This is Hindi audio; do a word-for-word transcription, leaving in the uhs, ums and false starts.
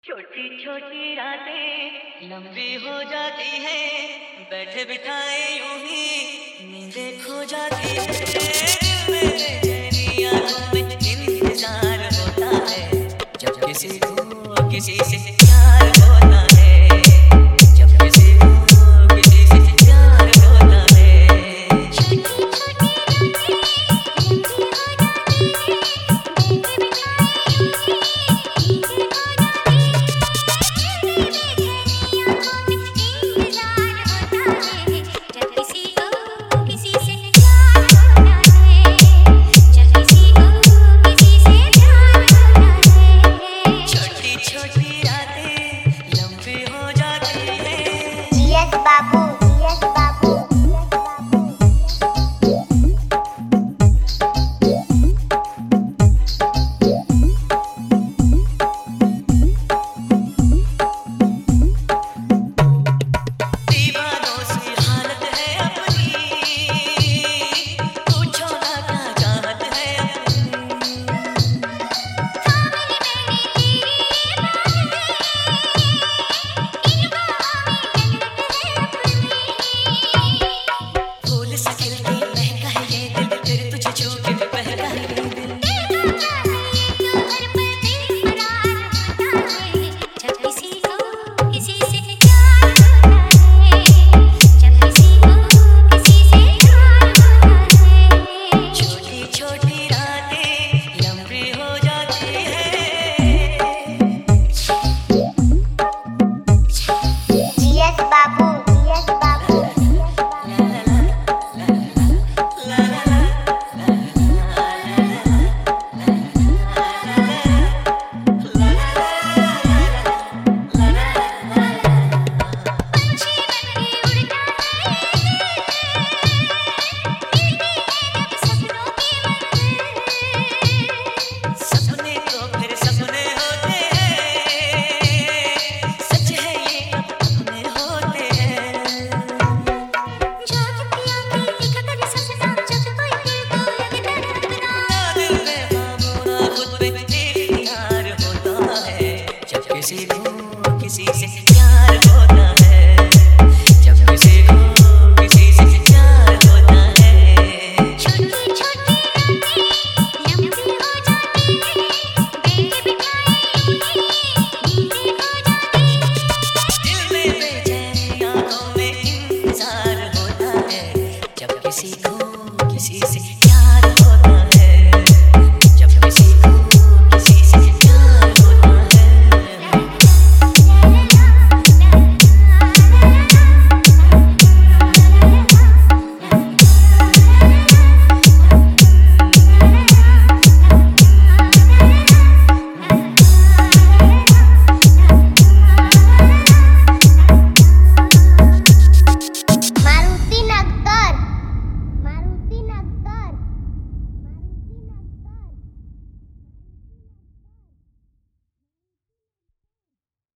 छोटी छोटी रातें लंबी हो जाती है, बैठे बिठाए यूं ही नींदें खो जाती है। दिल में बेचैनी आंखों में इंतजार होता है, जब किसी को किसी से प्यार होता है, जब किसी को किसी से प्यार होता है। छोटी छोटी रातें लंबी हो जाती है, बैठे बिठाए यूं ही नींदें खो जाती है। किसी को किसी से प्यार हो